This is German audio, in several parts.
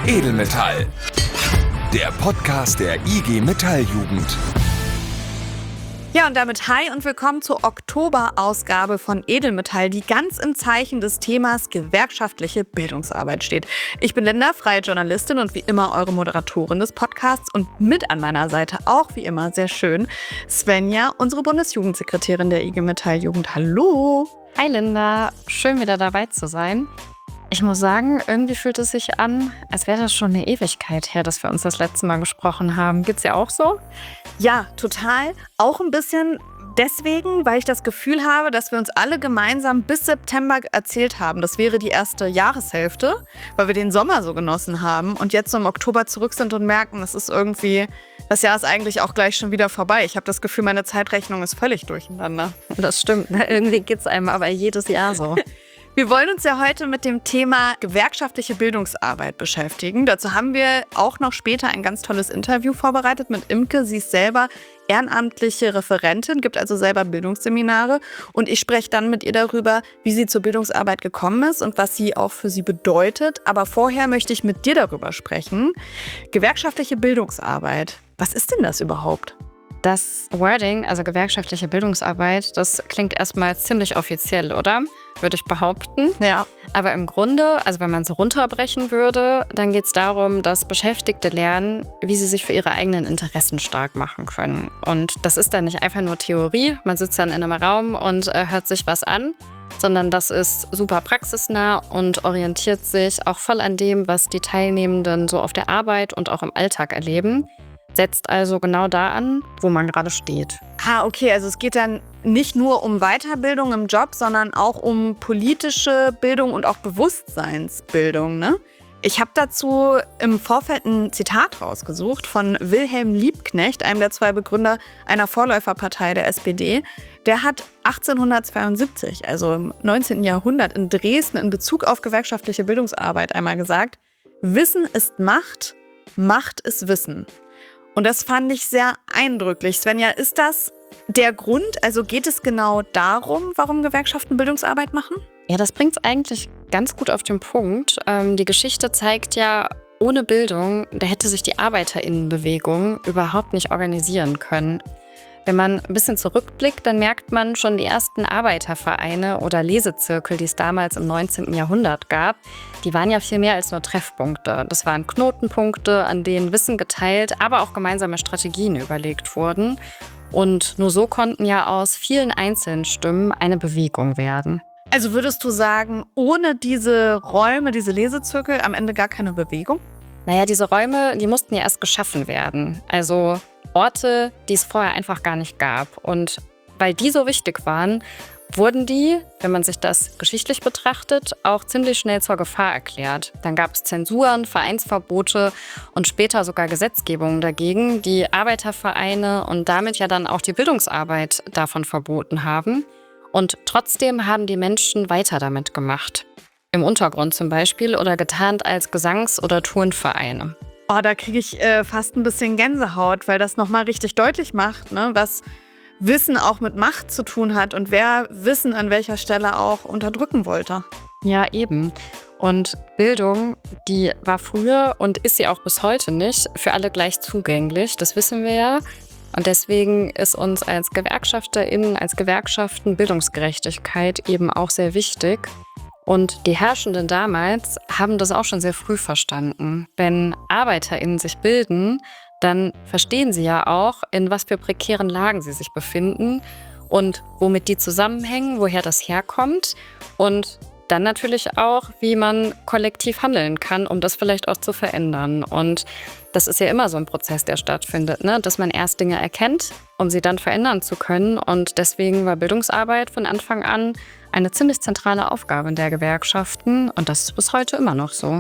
Edelmetall. Der Podcast der IG Metall-Jugend. Ja, und damit hi und willkommen zur Oktober-Ausgabe von Edelmetall, die ganz im Zeichen des Themas gewerkschaftliche Bildungsarbeit steht. Ich bin Linda, freie Journalistin und wie immer eure Moderatorin des Podcasts und mit an meiner Seite auch wie immer sehr schön Svenja, unsere Bundesjugendsekretärin der IG Metall-Jugend. Hallo! Hi Linda, schön wieder dabei zu sein. Ich muss sagen, irgendwie fühlt es sich an, als wäre das schon eine Ewigkeit her, dass wir uns das letzte Mal gesprochen haben. Geht's dir auch so? Ja, total. Auch ein bisschen deswegen, weil ich das Gefühl habe, dass wir uns alle gemeinsam bis September erzählt haben. Das wäre die erste Jahreshälfte, weil wir den Sommer so genossen haben und jetzt so im Oktober zurück sind und merken, das Jahr ist eigentlich auch gleich schon wieder vorbei. Ich habe das Gefühl, meine Zeitrechnung ist völlig durcheinander. Das stimmt, ne? Irgendwie geht's einem aber jedes Jahr so. Wir wollen uns ja heute mit dem Thema gewerkschaftliche Bildungsarbeit beschäftigen. Dazu haben wir auch noch später ein ganz tolles Interview vorbereitet mit Imke. Sie ist selber ehrenamtliche Referentin, gibt also selber Bildungsseminare. Und ich spreche dann mit ihr darüber, wie sie zur Bildungsarbeit gekommen ist und was sie auch für sie bedeutet. Aber vorher möchte ich mit dir darüber sprechen. Gewerkschaftliche Bildungsarbeit. Was ist denn das überhaupt? Das Wording, also gewerkschaftliche Bildungsarbeit, das klingt erstmal ziemlich offiziell, oder? Würde ich behaupten. Ja. Aber im Grunde, also wenn man es runterbrechen würde, dann geht es darum, dass Beschäftigte lernen, wie sie sich für ihre eigenen Interessen stark machen können. Und das ist dann nicht einfach nur Theorie, man sitzt dann in einem Raum und hört sich was an, sondern das ist super praxisnah und orientiert sich auch voll an dem, was die Teilnehmenden so auf der Arbeit und auch im Alltag erleben. Setzt also genau da an, wo man gerade steht. Okay, also es geht dann nicht nur um Weiterbildung im Job, sondern auch um politische Bildung und auch Bewusstseinsbildung, ne? Ich habe dazu im Vorfeld ein Zitat rausgesucht von Wilhelm Liebknecht, einem der zwei Begründer einer Vorläuferpartei der SPD. Der hat 1872, also im 19. Jahrhundert, in Dresden in Bezug auf gewerkschaftliche Bildungsarbeit einmal gesagt: Wissen ist Macht, Macht ist Wissen. Und das fand ich sehr eindrücklich. Svenja, ist das der Grund? Also geht es genau darum, warum Gewerkschaften Bildungsarbeit machen? Ja, das bringt es eigentlich ganz gut auf den Punkt. Die Geschichte zeigt ja, ohne Bildung, da hätte sich die ArbeiterInnenbewegung überhaupt nicht organisieren können. Wenn man ein bisschen zurückblickt, dann merkt man schon die ersten Arbeitervereine oder Lesezirkel, die es damals im 19. Jahrhundert gab, die waren ja viel mehr als nur Treffpunkte. Das waren Knotenpunkte, an denen Wissen geteilt, aber auch gemeinsame Strategien überlegt wurden. Und nur so konnten ja aus vielen einzelnen Stimmen eine Bewegung werden. Also würdest du sagen, ohne diese Räume, diese Lesezirkel am Ende gar keine Bewegung? Naja, diese Räume, die mussten ja erst geschaffen werden. Also Orte, die es vorher einfach gar nicht gab. Und weil die so wichtig waren, wurden die, wenn man sich das geschichtlich betrachtet, auch ziemlich schnell zur Gefahr erklärt. Dann gab es Zensuren, Vereinsverbote und später sogar Gesetzgebungen dagegen, die Arbeitervereine und damit ja dann auch die Bildungsarbeit davon verboten haben. Und trotzdem haben die Menschen weiter damit gemacht. Im Untergrund zum Beispiel oder getarnt als Gesangs- oder Turnvereine. Da kriege ich fast ein bisschen Gänsehaut, weil das nochmal richtig deutlich macht, ne, was Wissen auch mit Macht zu tun hat und wer Wissen an welcher Stelle auch unterdrücken wollte. Ja, eben. Und Bildung, die war früher und ist sie auch bis heute nicht für alle gleich zugänglich. Das wissen wir ja. Und deswegen ist uns als GewerkschafterInnen, als Gewerkschaften Bildungsgerechtigkeit eben auch sehr wichtig. Und die Herrschenden damals haben das auch schon sehr früh verstanden. Wenn ArbeiterInnen sich bilden, dann verstehen sie ja auch, in was für prekären Lagen sie sich befinden und womit die zusammenhängen, woher das herkommt und dann natürlich auch, wie man kollektiv handeln kann, um das vielleicht auch zu verändern. Und das ist ja immer so ein Prozess, der stattfindet, ne? Dass man erst Dinge erkennt, um sie dann verändern zu können. Und deswegen war Bildungsarbeit von Anfang an eine ziemlich zentrale Aufgabe der Gewerkschaften. Und das ist bis heute immer noch so.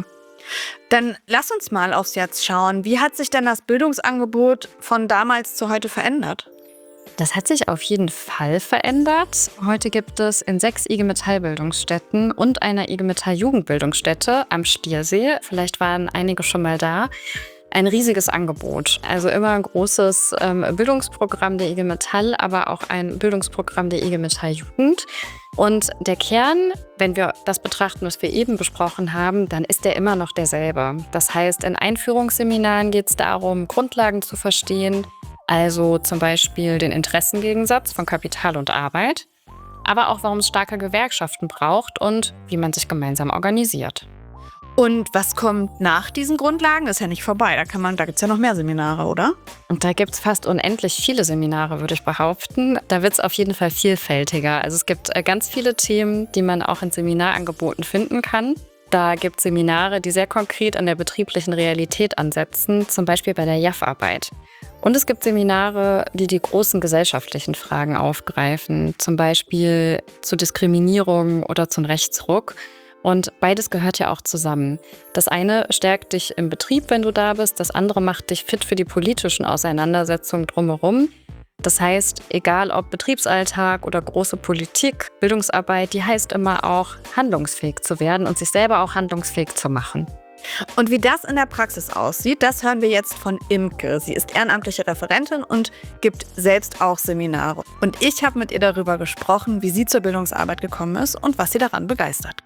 Dann lass uns mal aufs Jetzt schauen. Wie hat sich denn das Bildungsangebot von damals zu heute verändert? Das hat sich auf jeden Fall verändert. Heute gibt es in 6 IG Metall-Bildungsstätten und einer IG Metall-Jugendbildungsstätte am Stiersee, vielleicht waren einige schon mal da, ein riesiges Angebot. Also immer ein großes Bildungsprogramm der IG Metall, aber auch ein Bildungsprogramm der IG Metall Jugend. Und der Kern, wenn wir das betrachten, was wir eben besprochen haben, dann ist der immer noch derselbe. Das heißt, in Einführungsseminaren geht es darum, Grundlagen zu verstehen, also zum Beispiel den Interessengegensatz von Kapital und Arbeit, aber auch, warum es starke Gewerkschaften braucht und wie man sich gemeinsam organisiert. Und was kommt nach diesen Grundlagen? Das ist ja nicht vorbei. Da gibt es ja noch mehr Seminare, oder? Und da gibt es fast unendlich viele Seminare, würde ich behaupten. Da wird es auf jeden Fall vielfältiger. Also es gibt ganz viele Themen, die man auch in Seminarangeboten finden kann. Da gibt es Seminare, die sehr konkret an der betrieblichen Realität ansetzen, zum Beispiel bei der JAF-Arbeit. Und es gibt Seminare, die die großen gesellschaftlichen Fragen aufgreifen, zum Beispiel zu Diskriminierung oder zum Rechtsruck. Und beides gehört ja auch zusammen. Das eine stärkt dich im Betrieb, wenn du da bist. Das andere macht dich fit für die politischen Auseinandersetzungen drumherum. Das heißt, egal ob Betriebsalltag oder große Politik, Bildungsarbeit, die heißt immer auch, handlungsfähig zu werden und sich selber auch handlungsfähig zu machen. Und wie das in der Praxis aussieht, das hören wir jetzt von Imke. Sie ist ehrenamtliche Referentin und gibt selbst auch Seminare. Und ich habe mit ihr darüber gesprochen, wie sie zur Bildungsarbeit gekommen ist und was sie daran begeistert.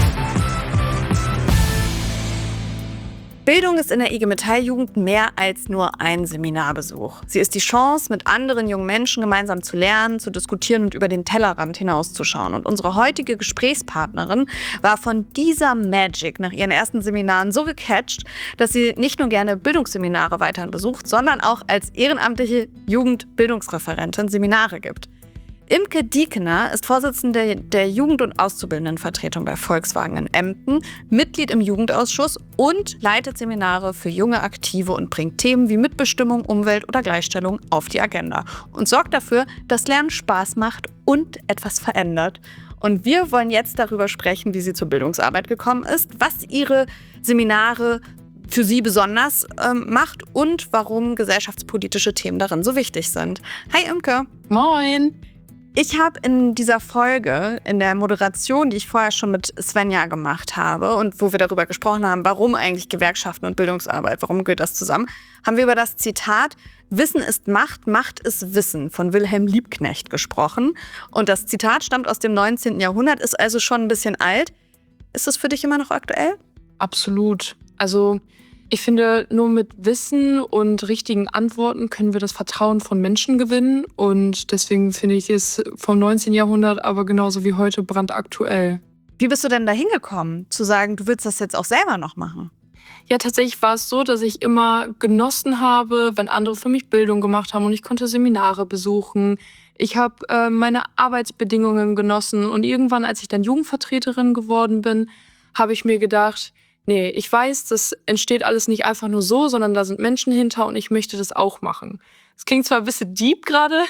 Bildung ist in der IG Metall Jugend mehr als nur ein Seminarbesuch. Sie ist die Chance, mit anderen jungen Menschen gemeinsam zu lernen, zu diskutieren und über den Tellerrand hinauszuschauen. Und unsere heutige Gesprächspartnerin war von dieser Magic nach ihren ersten Seminaren so gecatcht, dass sie nicht nur gerne Bildungsseminare weiterhin besucht, sondern auch als ehrenamtliche Jugendbildungsreferentin Seminare gibt. Imke Diekener ist Vorsitzende der Jugend- und Auszubildendenvertretung bei Volkswagen in Emden, Mitglied im Jugendausschuss und leitet Seminare für junge Aktive und bringt Themen wie Mitbestimmung, Umwelt oder Gleichstellung auf die Agenda und sorgt dafür, dass Lernen Spaß macht und etwas verändert. Und wir wollen jetzt darüber sprechen, wie sie zur Bildungsarbeit gekommen ist, was ihre Seminare für sie besonders macht und warum gesellschaftspolitische Themen darin so wichtig sind. Hi Imke. Moin. Ich habe in dieser Folge, in der Moderation, die ich vorher schon mit Svenja gemacht habe und wo wir darüber gesprochen haben, warum eigentlich Gewerkschaften und Bildungsarbeit, warum gehört das zusammen, haben wir über das Zitat "Wissen ist Macht, Macht ist Wissen" von Wilhelm Liebknecht gesprochen. Und das Zitat stammt aus dem 19. Jahrhundert, ist also schon ein bisschen alt. Ist es für dich immer noch aktuell? Absolut. Also ich finde, nur mit Wissen und richtigen Antworten können wir das Vertrauen von Menschen gewinnen. Und deswegen finde ich es vom 19. Jahrhundert aber genauso wie heute brandaktuell. Wie bist du denn da hingekommen, zu sagen, du willst das jetzt auch selber noch machen? Ja, tatsächlich war es so, dass ich immer genossen habe, wenn andere für mich Bildung gemacht haben und ich konnte Seminare besuchen. Ich habe meine Arbeitsbedingungen genossen und irgendwann, als ich dann Jugendvertreterin geworden bin, habe ich mir gedacht, nee, ich weiß, das entsteht alles nicht einfach nur so, sondern da sind Menschen hinter und ich möchte das auch machen. Es klingt zwar ein bisschen deep gerade,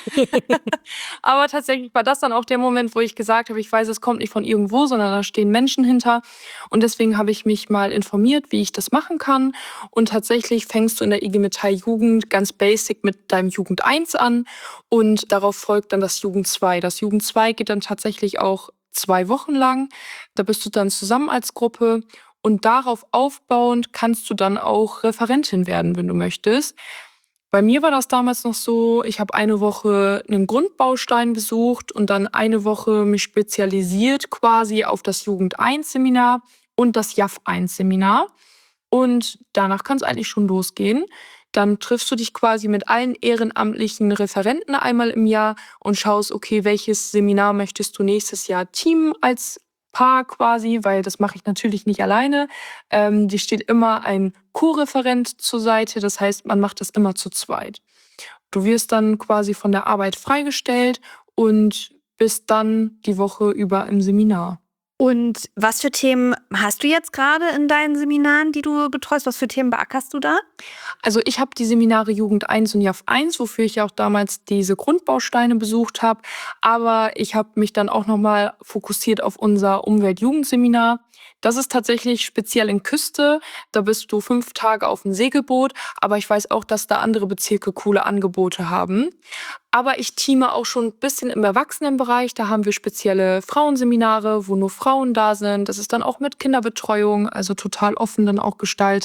aber tatsächlich war das dann auch der Moment, wo ich gesagt habe, ich weiß, es kommt nicht von irgendwo, sondern da stehen Menschen hinter. Und deswegen habe ich mich mal informiert, wie ich das machen kann. Und tatsächlich fängst du in der IG Metall Jugend ganz basic mit deinem Jugend 1 an und darauf folgt dann das Jugend 2. Das Jugend 2 geht dann tatsächlich auch 2 Wochen lang. Da bist du dann zusammen als Gruppe. Und darauf aufbauend kannst du dann auch Referentin werden, wenn du möchtest. Bei mir war das damals noch so, ich habe eine Woche einen Grundbaustein besucht und dann eine Woche mich spezialisiert quasi auf das Jugend-1-Seminar und das JAF-1-Seminar. Und danach kann es eigentlich schon losgehen. Dann triffst du dich quasi mit allen ehrenamtlichen Referenten einmal im Jahr und schaust, okay, welches Seminar möchtest du nächstes Jahr teamen als Paar quasi, weil das mache ich natürlich nicht alleine. Die steht immer ein Co-Referent zur Seite, das heißt, man macht das immer zu zweit. Du wirst dann quasi von der Arbeit freigestellt und bist dann die Woche über im Seminar. Und was für Themen hast du jetzt gerade in deinen Seminaren, die du betreust? Was für Themen beackerst du da? Also ich habe die Seminare Jugend 1 und JAF 1, wofür ich ja auch damals diese Grundbausteine besucht habe. Aber ich habe mich dann auch nochmal fokussiert auf unser Umwelt-Jugendseminar. Das ist tatsächlich speziell in Küste. Da bist du 5 Tage auf dem Segelboot. Aber ich weiß auch, dass da andere Bezirke coole Angebote haben. Aber ich teame auch schon ein bisschen im Erwachsenenbereich. Da haben wir spezielle Frauenseminare, wo nur Frauen da sind. Das ist dann auch mit Kinderbetreuung, also total offen dann auch gestaltet.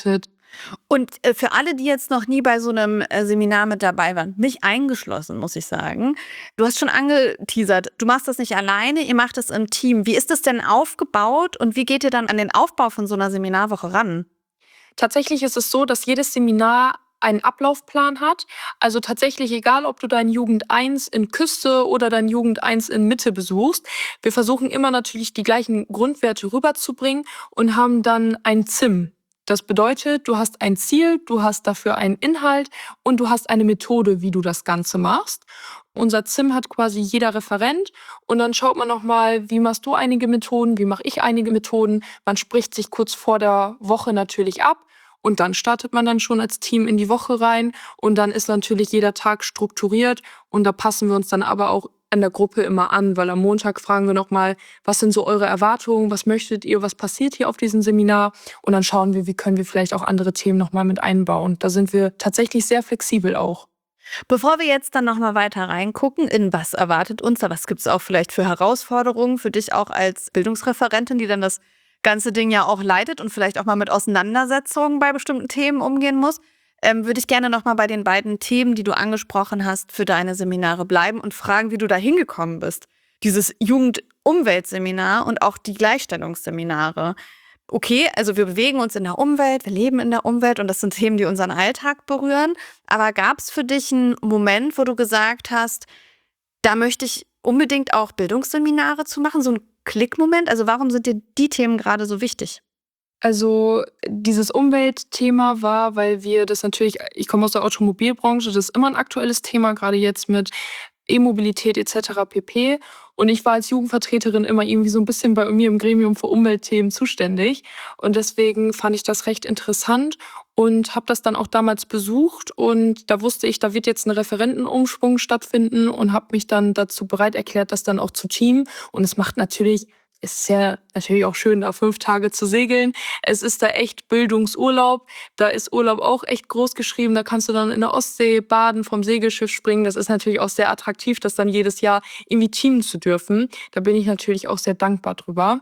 Und für alle, die jetzt noch nie bei so einem Seminar mit dabei waren, mich eingeschlossen, muss ich sagen. Du hast schon angeteasert, du machst das nicht alleine, ihr macht es im Team. Wie ist das denn aufgebaut und wie geht ihr dann an den Aufbau von so einer Seminarwoche ran? Tatsächlich ist es so, dass jedes Seminar einen Ablaufplan hat. Also tatsächlich egal, ob du dein Jugend 1 in Küste oder dein Jugend 1 in Mitte besuchst. Wir versuchen immer natürlich die gleichen Grundwerte rüberzubringen und haben dann ein ZIM. Das bedeutet, du hast ein Ziel, du hast dafür einen Inhalt und du hast eine Methode, wie du das Ganze machst. Unser ZIM hat quasi jeder Referent und dann schaut man nochmal, wie machst du einige Methoden, wie mache ich einige Methoden. Man spricht sich kurz vor der Woche natürlich ab und dann startet man dann schon als Team in die Woche rein und dann ist natürlich jeder Tag strukturiert und da passen wir uns dann aber auch an der Gruppe immer an, weil am Montag fragen wir nochmal, was sind so eure Erwartungen, was möchtet ihr, was passiert hier auf diesem Seminar und dann schauen wir, wie können wir vielleicht auch andere Themen nochmal mit einbauen. Da sind wir tatsächlich sehr flexibel auch. Bevor wir jetzt dann nochmal weiter reingucken, in was erwartet uns da, was gibt es auch vielleicht für Herausforderungen für dich auch als Bildungsreferentin, die dann das ganze Ding ja auch leitet und vielleicht auch mal mit Auseinandersetzungen bei bestimmten Themen umgehen muss, würde ich gerne nochmal bei den beiden Themen, die du angesprochen hast, für deine Seminare bleiben und fragen, wie du da hingekommen bist. Dieses Jugend-Umwelt-Seminar und auch die Gleichstellungsseminare. Okay, also wir bewegen uns in der Umwelt, wir leben in der Umwelt und das sind Themen, die unseren Alltag berühren. Aber gab es für dich einen Moment, wo du gesagt hast, da möchte ich unbedingt auch Bildungsseminare zu machen, so ein Klickmoment? Also warum sind dir die Themen gerade so wichtig? Also dieses Umweltthema war, weil wir das natürlich, ich komme aus der Automobilbranche, das ist immer ein aktuelles Thema, gerade jetzt mit E-Mobilität etc. pp. Und ich war als Jugendvertreterin immer irgendwie so ein bisschen bei mir im Gremium für Umweltthemen zuständig. Und deswegen fand ich das recht interessant und habe das dann auch damals besucht. Und da wusste ich, da wird jetzt ein Referentenumschwung stattfinden und habe mich dann dazu bereit erklärt, das dann auch zu teamen. Und es macht natürlich, es ist ja natürlich auch schön, da 5 Tage zu segeln. Es ist da echt Bildungsurlaub. Da ist Urlaub auch echt groß geschrieben. Da kannst du dann in der Ostsee baden, vom Segelschiff springen. Das ist natürlich auch sehr attraktiv, das dann jedes Jahr irgendwie teamen zu dürfen. Da bin ich natürlich auch sehr dankbar drüber.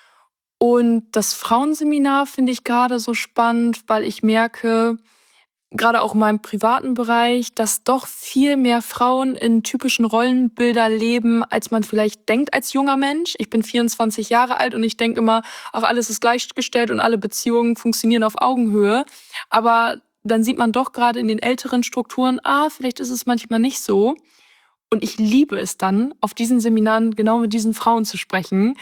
Und das Frauenseminar finde ich gerade so spannend, weil ich merke, gerade auch in meinem privaten Bereich, dass doch viel mehr Frauen in typischen Rollenbilder leben, als man vielleicht denkt als junger Mensch. Ich bin 24 Jahre alt und ich denke immer, ach, alles ist gleichgestellt und alle Beziehungen funktionieren auf Augenhöhe. Aber dann sieht man doch gerade in den älteren Strukturen, vielleicht ist es manchmal nicht so. Und ich liebe es dann, auf diesen Seminaren genau mit diesen Frauen zu sprechen,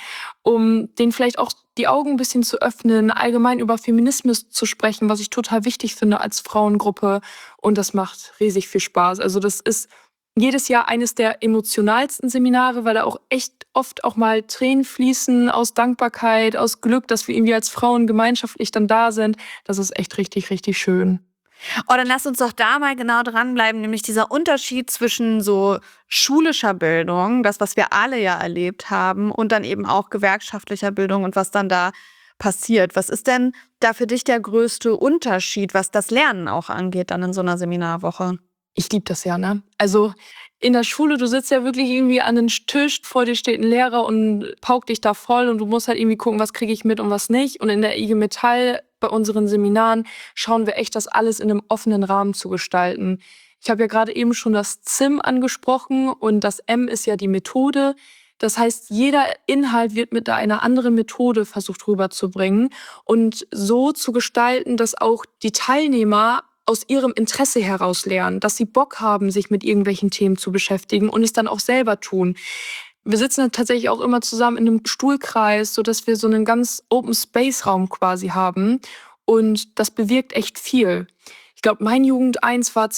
um denen vielleicht auch die Augen ein bisschen zu öffnen, allgemein über Feminismus zu sprechen, was ich total wichtig finde als Frauengruppe. Und das macht riesig viel Spaß. Also das ist jedes Jahr eines der emotionalsten Seminare, weil da auch echt oft auch mal Tränen fließen aus Dankbarkeit, aus Glück, dass wir irgendwie als Frauen gemeinschaftlich dann da sind. Das ist echt richtig, richtig schön. Oh, dann lass uns doch da mal genau dranbleiben, nämlich dieser Unterschied zwischen so schulischer Bildung, das, was wir alle ja erlebt haben, und dann eben auch gewerkschaftlicher Bildung und was dann da passiert. Was ist denn da für dich der größte Unterschied, was das Lernen auch angeht, dann in so einer Seminarwoche? Ich liebe das ja, ne? Also in der Schule, du sitzt ja wirklich irgendwie an den Tisch, vor dir steht ein Lehrer und paukt dich da voll und du musst halt irgendwie gucken, was kriege ich mit und was nicht. Und in der IG Metall bei unseren Seminaren schauen wir echt, das alles in einem offenen Rahmen zu gestalten. Ich habe ja gerade eben schon das ZIM angesprochen und das M ist ja die Methode. Das heißt, jeder Inhalt wird mit einer anderen Methode versucht rüberzubringen und so zu gestalten, dass auch die Teilnehmer aus ihrem Interesse heraus lernen, dass sie Bock haben, sich mit irgendwelchen Themen zu beschäftigen und es dann auch selber tun. Wir sitzen dann tatsächlich auch immer zusammen in einem Stuhlkreis, sodass wir so einen ganz Open-Space-Raum quasi haben. Und das bewirkt echt viel. Ich glaube, mein Jugend 1 war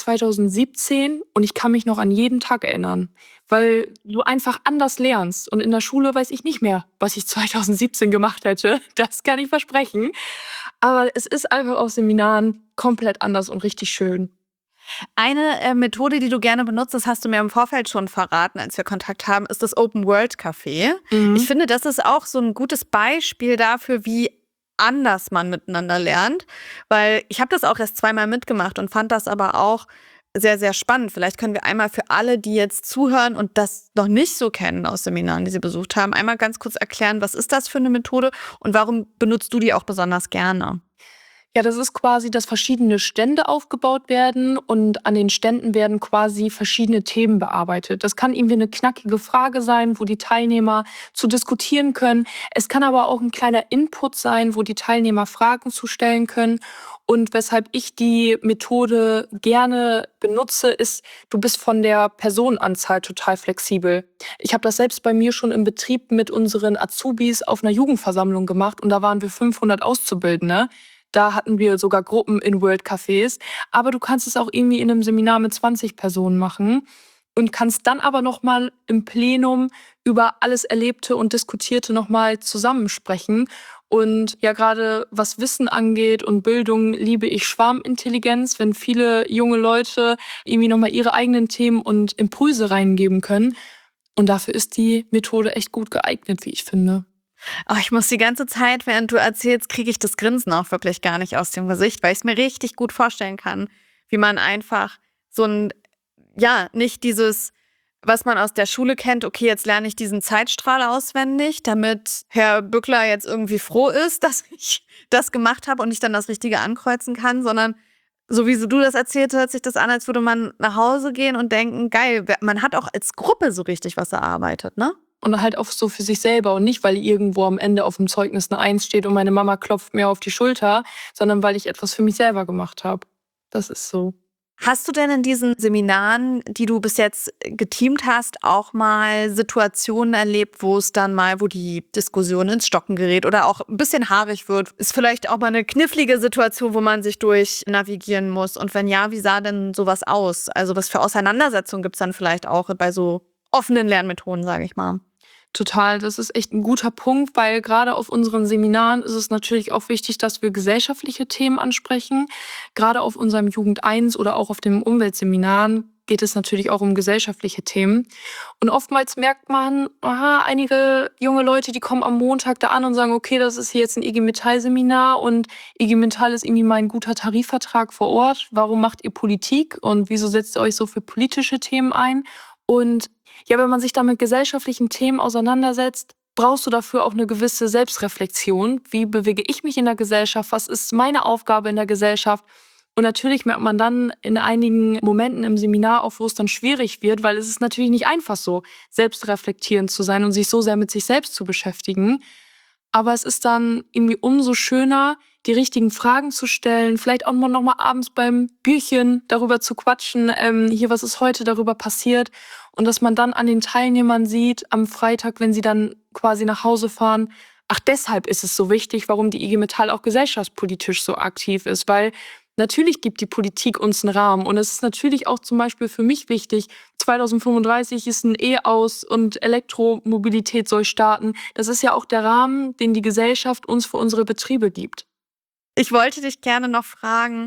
2017 und ich kann mich noch an jeden Tag erinnern, weil du einfach anders lernst. Und in der Schule weiß ich nicht mehr, was ich 2017 gemacht hätte. Das kann ich versprechen. Aber es ist einfach auf Seminaren komplett anders und richtig schön. Eine Methode, die du gerne benutzt, das hast du mir im Vorfeld schon verraten, als wir Kontakt haben, ist das Open World Café. Ich finde, das ist auch so ein gutes Beispiel dafür, wie anders man miteinander lernt, weil ich habe das auch erst 2-mal mitgemacht und fand das aber auch sehr, sehr spannend. Vielleicht können wir einmal für alle, die jetzt zuhören und das noch nicht so kennen aus Seminaren, die sie besucht haben, einmal ganz kurz erklären, was ist das für eine Methode und warum benutzt du die auch besonders gerne? Ja, das ist quasi, dass verschiedene Stände aufgebaut werden und an den Ständen werden quasi verschiedene Themen bearbeitet. Das kann irgendwie eine knackige Frage sein, wo die Teilnehmer zu diskutieren können. Es kann aber auch ein kleiner Input sein, wo die Teilnehmer Fragen zu stellen können. Und weshalb ich die Methode gerne benutze, ist, du bist von der Personenanzahl total flexibel. Ich habe das selbst bei mir schon im Betrieb mit unseren Azubis auf einer Jugendversammlung gemacht und da waren wir 500 Auszubildende. Da hatten wir sogar Gruppen in World Cafés. Aber du kannst es auch irgendwie in einem Seminar mit 20 Personen machen und kannst dann aber nochmal im Plenum über alles Erlebte und Diskutierte nochmal zusammensprechen. Und ja, gerade was Wissen angeht und Bildung, liebe ich Schwarmintelligenz, wenn viele junge Leute irgendwie nochmal ihre eigenen Themen und Impulse reingeben können. Und dafür ist die Methode echt gut geeignet, wie ich finde. Oh, ich muss die ganze Zeit, während du erzählst, kriege ich das Grinsen auch wirklich gar nicht aus dem Gesicht, weil ich es mir richtig gut vorstellen kann, wie man einfach so nicht dieses, was man aus der Schule kennt, okay, jetzt lerne ich diesen Zeitstrahl auswendig, damit Herr Bückler jetzt irgendwie froh ist, dass ich das gemacht habe und ich dann das Richtige ankreuzen kann, sondern so wie du das erzählt, hört sich das an, als würde man nach Hause gehen und denken, geil, man hat auch als Gruppe so richtig was erarbeitet, ne? Und halt auch so für sich selber und nicht, weil irgendwo am Ende auf dem Zeugnis eine 1 steht und meine Mama klopft mir auf die Schulter, sondern weil ich etwas für mich selber gemacht habe. Das ist so. Hast du denn in diesen Seminaren, die du bis jetzt geteamt hast, auch mal Situationen erlebt, wo die Diskussion ins Stocken gerät oder auch ein bisschen haarig wird? Ist vielleicht auch mal eine knifflige Situation, wo man sich durch navigieren muss? Und wenn ja, wie sah denn sowas aus? Also was für Auseinandersetzungen gibt es dann vielleicht auch bei so offenen Lernmethoden, sage ich mal? Total, das ist echt ein guter Punkt, weil gerade auf unseren Seminaren ist es natürlich auch wichtig, dass wir gesellschaftliche Themen ansprechen. Gerade auf unserem Jugend 1 oder auch auf den Umweltseminaren geht es natürlich auch um gesellschaftliche Themen. Und oftmals merkt man, einige junge Leute, die kommen am Montag da an und sagen, okay, das ist hier jetzt ein IG Metall-Seminar und IG Metall ist irgendwie mein guter Tarifvertrag vor Ort. Warum macht ihr Politik und wieso setzt ihr euch so für politische Themen ein? Und ja, wenn man sich da mit gesellschaftlichen Themen auseinandersetzt, brauchst du dafür auch eine gewisse Selbstreflexion. Wie bewege ich mich in der Gesellschaft? Was ist meine Aufgabe in der Gesellschaft? Und natürlich merkt man dann in einigen Momenten im Seminar auch, wo es dann schwierig wird, weil es ist natürlich nicht einfach so, selbstreflektierend zu sein und sich so sehr mit sich selbst zu beschäftigen. Aber es ist dann irgendwie umso schöner, die richtigen Fragen zu stellen, vielleicht auch noch mal abends beim Bierchen darüber zu quatschen, hier, was ist heute darüber passiert. Und dass man dann an den Teilnehmern sieht, am Freitag, wenn sie dann quasi nach Hause fahren, ach, deshalb ist es so wichtig, warum die IG Metall auch gesellschaftspolitisch so aktiv ist. Weil natürlich gibt die Politik uns einen Rahmen. Und es ist natürlich auch zum Beispiel für mich wichtig, 2035 ist ein E-Aus und Elektromobilität soll starten. Das ist ja auch der Rahmen, den die Gesellschaft uns für unsere Betriebe gibt. Ich wollte dich gerne noch fragen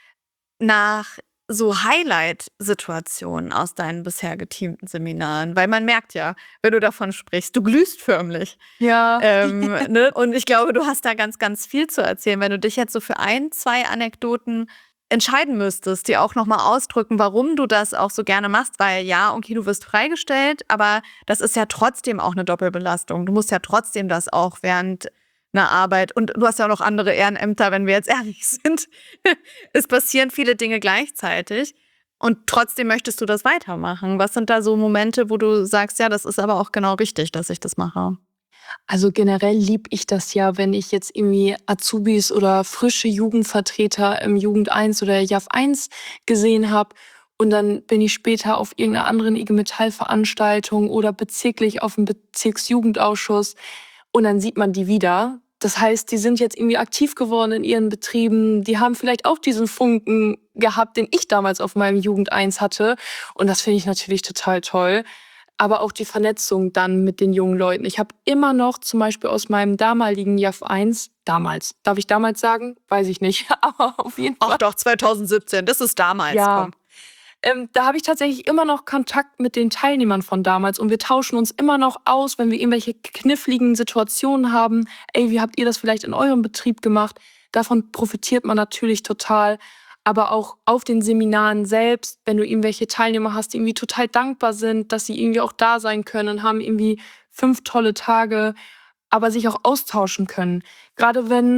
nach so Highlight-Situationen aus deinen bisher geteamten Seminaren, weil man merkt ja, wenn du davon sprichst, du glühst förmlich. Ja. Ne? Und ich glaube, du hast da ganz, ganz viel zu erzählen. Wenn du dich jetzt so für 1, 2 Anekdoten entscheiden müsstest, die auch nochmal ausdrücken, warum du das auch so gerne machst, weil ja, okay, du wirst freigestellt, aber das ist ja trotzdem auch eine Doppelbelastung. Du musst ja trotzdem das auch während einer Arbeit, und du hast ja auch noch andere Ehrenämter, wenn wir jetzt ehrlich sind. Es passieren viele Dinge gleichzeitig und trotzdem möchtest du das weitermachen. Was sind da so Momente, wo du sagst, ja, das ist aber auch genau richtig, dass ich das mache? Also generell liebe ich das ja, wenn ich jetzt irgendwie Azubis oder frische Jugendvertreter im Jugend 1 oder JAF 1 gesehen habe und dann bin ich später auf irgendeiner anderen IG Metall-Veranstaltung oder bezirklich auf dem Bezirksjugendausschuss und dann sieht man die wieder. Das heißt, die sind jetzt irgendwie aktiv geworden in ihren Betrieben. Die haben vielleicht auch diesen Funken gehabt, den ich damals auf meinem Jugend 1 hatte. Und das finde ich natürlich total toll. Aber auch die Vernetzung dann mit den jungen Leuten. Ich habe immer noch zum Beispiel aus meinem damaligen JAF 1, darf ich damals sagen? Weiß ich nicht, aber auf jeden Fall. Ach doch, 2017, das ist damals. Ja. Komm. Da habe ich tatsächlich immer noch Kontakt mit den Teilnehmern von damals und wir tauschen uns immer noch aus, wenn wir irgendwelche kniffligen Situationen haben. Ey, wie habt ihr das vielleicht in eurem Betrieb gemacht? Davon profitiert man natürlich total. Aber auch auf den Seminaren selbst, wenn du irgendwelche Teilnehmer hast, die irgendwie total dankbar sind, dass sie irgendwie auch da sein können, haben irgendwie 5 tolle Tage, aber sich auch austauschen können. Gerade wenn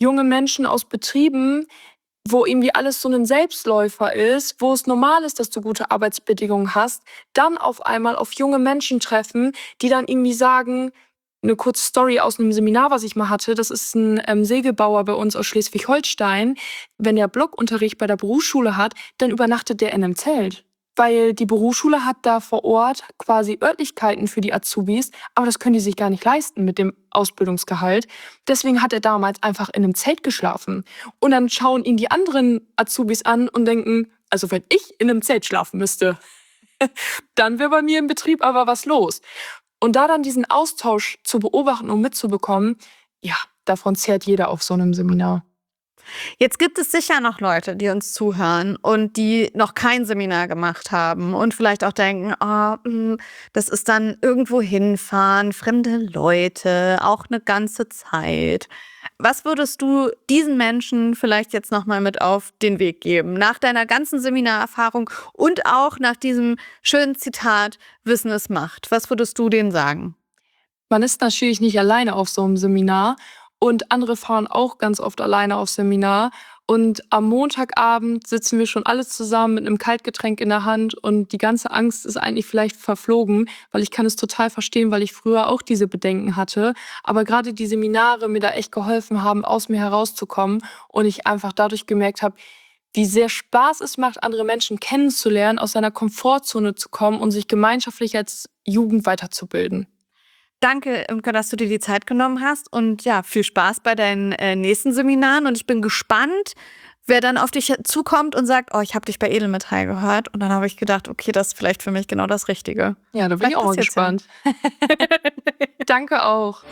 junge Menschen aus Betrieben, wo irgendwie alles so ein Selbstläufer ist, wo es normal ist, dass du gute Arbeitsbedingungen hast, dann auf einmal auf junge Menschen treffen, die dann irgendwie sagen, eine kurze Story aus einem Seminar, was ich mal hatte, das ist ein Segelbauer bei uns aus Schleswig-Holstein. Wenn der Blockunterricht bei der Berufsschule hat, dann übernachtet der in einem Zelt. Weil die Berufsschule hat da vor Ort quasi Örtlichkeiten für die Azubis, aber das können die sich gar nicht leisten mit dem Ausbildungsgehalt. Deswegen hat er damals einfach in einem Zelt geschlafen. Und dann schauen ihn die anderen Azubis an und denken, also wenn ich in einem Zelt schlafen müsste, dann wäre bei mir im Betrieb aber was los. Und da dann diesen Austausch zu beobachten und mitzubekommen, ja, davon zehrt jeder auf so einem Seminar. Jetzt gibt es sicher noch Leute, die uns zuhören und die noch kein Seminar gemacht haben und vielleicht auch denken, das ist dann irgendwo hinfahren, fremde Leute, auch eine ganze Zeit. Was würdest du diesen Menschen vielleicht jetzt nochmal mit auf den Weg geben? Nach deiner ganzen Seminarerfahrung und auch nach diesem schönen Zitat, Wissen ist Macht. Was würdest du denen sagen? Man ist natürlich nicht alleine auf so einem Seminar und andere fahren auch ganz oft alleine aufs Seminar. Und am Montagabend sitzen wir schon alle zusammen mit einem Kaltgetränk in der Hand und die ganze Angst ist eigentlich vielleicht verflogen, weil ich kann es total verstehen, weil ich früher auch diese Bedenken hatte. Aber gerade die Seminare mir da echt geholfen haben, aus mir herauszukommen und ich einfach dadurch gemerkt habe, wie sehr Spaß es macht, andere Menschen kennenzulernen, aus seiner Komfortzone zu kommen und sich gemeinschaftlich als Jugend weiterzubilden. Danke, Imke, dass du dir die Zeit genommen hast und ja, viel Spaß bei deinen nächsten Seminaren und ich bin gespannt, wer dann auf dich zukommt und sagt, ich habe dich bei Edelmetall gehört und dann habe ich gedacht, okay, das ist vielleicht für mich genau das Richtige. Ja, da bin ich auch mal gespannt. Danke auch.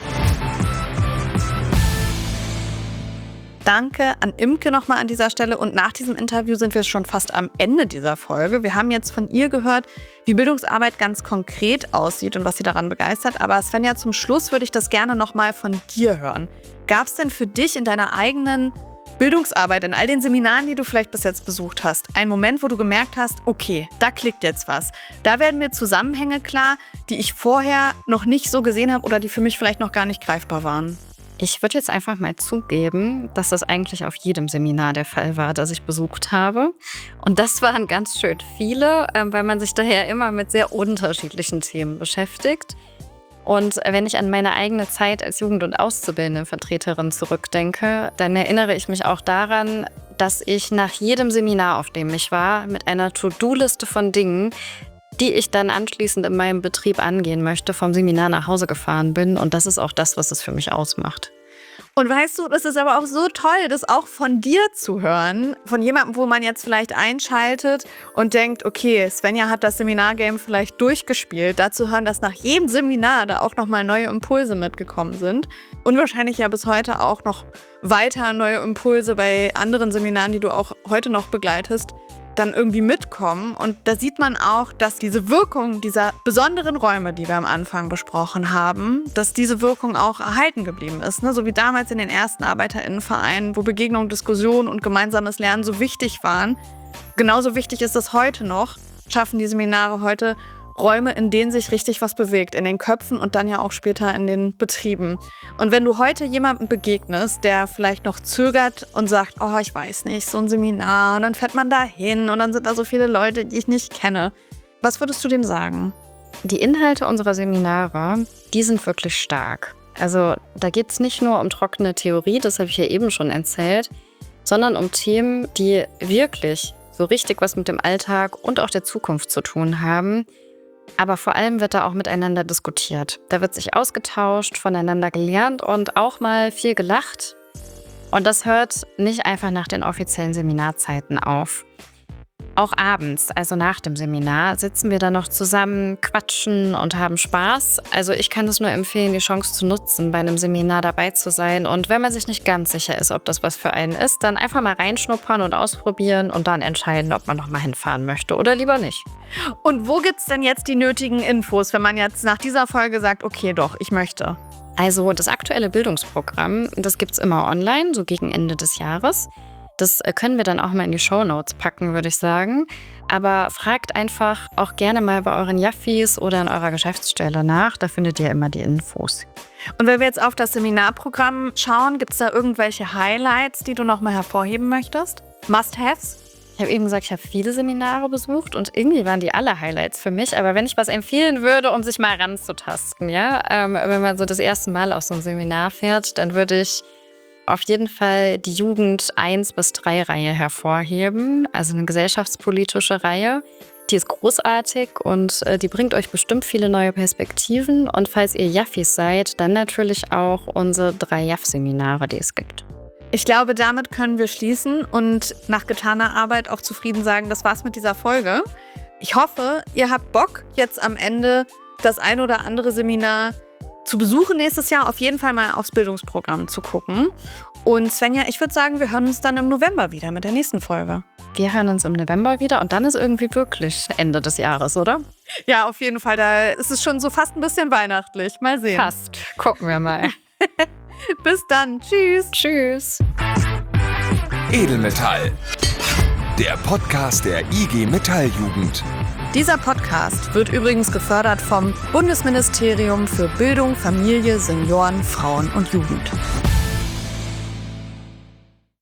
Danke an Imke nochmal an dieser Stelle und nach diesem Interview sind wir schon fast am Ende dieser Folge. Wir haben jetzt von ihr gehört, wie Bildungsarbeit ganz konkret aussieht und was sie daran begeistert. Aber Svenja, zum Schluss würde ich das gerne nochmal von dir hören. Gab es denn für dich in deiner eigenen Bildungsarbeit, in all den Seminaren, die du vielleicht bis jetzt besucht hast, einen Moment, wo du gemerkt hast, okay, da klickt jetzt was. Da werden mir Zusammenhänge klar, die ich vorher noch nicht so gesehen habe oder die für mich vielleicht noch gar nicht greifbar waren? Ich würde jetzt einfach mal zugeben, dass das eigentlich auf jedem Seminar der Fall war, das ich besucht habe. Und das waren ganz schön viele, weil man sich daher immer mit sehr unterschiedlichen Themen beschäftigt. Und wenn ich an meine eigene Zeit als Jugend- und Auszubildendenvertreterin zurückdenke, dann erinnere ich mich auch daran, dass ich nach jedem Seminar, auf dem ich war, mit einer To-Do-Liste von Dingen, die ich dann anschließend in meinem Betrieb angehen möchte, vom Seminar nach Hause gefahren bin. Und das ist auch das, was es für mich ausmacht. Und weißt du, das ist aber auch so toll, das auch von dir zu hören, von jemandem, wo man jetzt vielleicht einschaltet und denkt, okay, Svenja hat das Seminargame vielleicht durchgespielt, da zu hören, dass nach jedem Seminar da auch nochmal neue Impulse mitgekommen sind und wahrscheinlich ja bis heute auch noch weiter neue Impulse bei anderen Seminaren, die du auch heute noch begleitest, dann irgendwie mitkommen. Und da sieht man auch, dass diese Wirkung dieser besonderen Räume, die wir am Anfang besprochen haben, dass diese Wirkung auch erhalten geblieben ist. Ne? So wie damals in den ersten ArbeiterInnenvereinen, wo Begegnung, Diskussion und gemeinsames Lernen so wichtig waren. Genauso wichtig ist es heute noch, schaffen die Seminare heute Räume, in denen sich richtig was bewegt, in den Köpfen und dann ja auch später in den Betrieben. Und wenn du heute jemandem begegnest, der vielleicht noch zögert und sagt, ich weiß nicht, so ein Seminar, und dann fährt man da hin und dann sind da so viele Leute, die ich nicht kenne. Was würdest du dem sagen? Die Inhalte unserer Seminare, die sind wirklich stark. Also da geht es nicht nur um trockene Theorie, das habe ich ja eben schon erzählt, sondern um Themen, die wirklich so richtig was mit dem Alltag und auch der Zukunft zu tun haben. Aber vor allem wird da auch miteinander diskutiert. Da wird sich ausgetauscht, voneinander gelernt und auch mal viel gelacht. Und das hört nicht einfach nach den offiziellen Seminarzeiten auf. Auch abends, also nach dem Seminar, sitzen wir dann noch zusammen, quatschen und haben Spaß. Also ich kann es nur empfehlen, die Chance zu nutzen, bei einem Seminar dabei zu sein. Und wenn man sich nicht ganz sicher ist, ob das was für einen ist, dann einfach mal reinschnuppern und ausprobieren und dann entscheiden, ob man noch mal hinfahren möchte oder lieber nicht. Und wo gibt's denn jetzt die nötigen Infos, wenn man jetzt nach dieser Folge sagt, okay, doch, ich möchte? Also das aktuelle Bildungsprogramm, das gibt's immer online, so gegen Ende des Jahres. Das können wir dann auch mal in die Shownotes packen, würde ich sagen. Aber fragt einfach auch gerne mal bei euren Jaffis oder in eurer Geschäftsstelle nach. Da findet ihr immer die Infos. Und wenn wir jetzt auf das Seminarprogramm schauen, gibt es da irgendwelche Highlights, die du nochmal hervorheben möchtest? Must-haves? Ich habe eben gesagt, ich habe viele Seminare besucht und irgendwie waren die alle Highlights für mich. Aber wenn ich was empfehlen würde, um sich mal ranzutasten, ja, wenn man so das erste Mal auf so ein Seminar fährt, dann würde ich auf jeden Fall die Jugend 1-3 Reihe hervorheben, also eine gesellschaftspolitische Reihe. Die ist großartig und die bringt euch bestimmt viele neue Perspektiven. Und falls ihr Jaffis seid, dann natürlich auch unsere 3 Jaff-Seminare, die es gibt. Ich glaube, damit können wir schließen und nach getaner Arbeit auch zufrieden sagen, das war's mit dieser Folge. Ich hoffe, ihr habt Bock, jetzt am Ende das ein oder andere Seminar zu besuchen nächstes Jahr, auf jeden Fall mal aufs Bildungsprogramm zu gucken. Und Svenja, ich würde sagen, wir hören uns dann im November wieder mit der nächsten Folge. Wir hören uns im November wieder und dann ist irgendwie wirklich Ende des Jahres, oder? Ja, auf jeden Fall. Da ist es schon so fast ein bisschen weihnachtlich. Mal sehen. Fast. Gucken wir mal. Bis dann. Tschüss. Tschüss. Edelmetall. Der Podcast der IG Metalljugend. Dieser Podcast wird übrigens gefördert vom Bundesministerium für Bildung, Familie, Senioren, Frauen und Jugend.